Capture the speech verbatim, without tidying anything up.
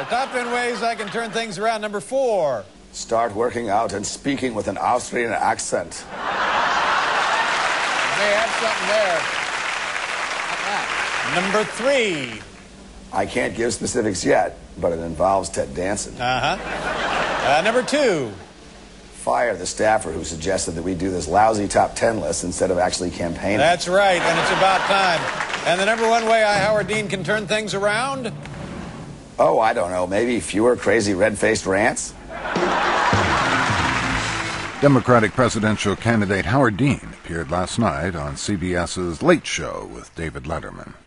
top ten ways I can turn things around. Number four. Start working out and speaking with an Austrian accent. You may have something there. Number three. I can't give specifics yet, but it involves Ted Danson. Uh-huh. Uh, number two. Fire the staffer who suggested that we do this lousy top ten list instead of actually campaigning. That's right, and it's about time. And the number one way I, Howard Dean, can turn things around? Oh, I don't know. Maybe fewer crazy red-faced rants? Democratic presidential candidate Howard Dean appeared last night on C B S's Late Show with David Letterman.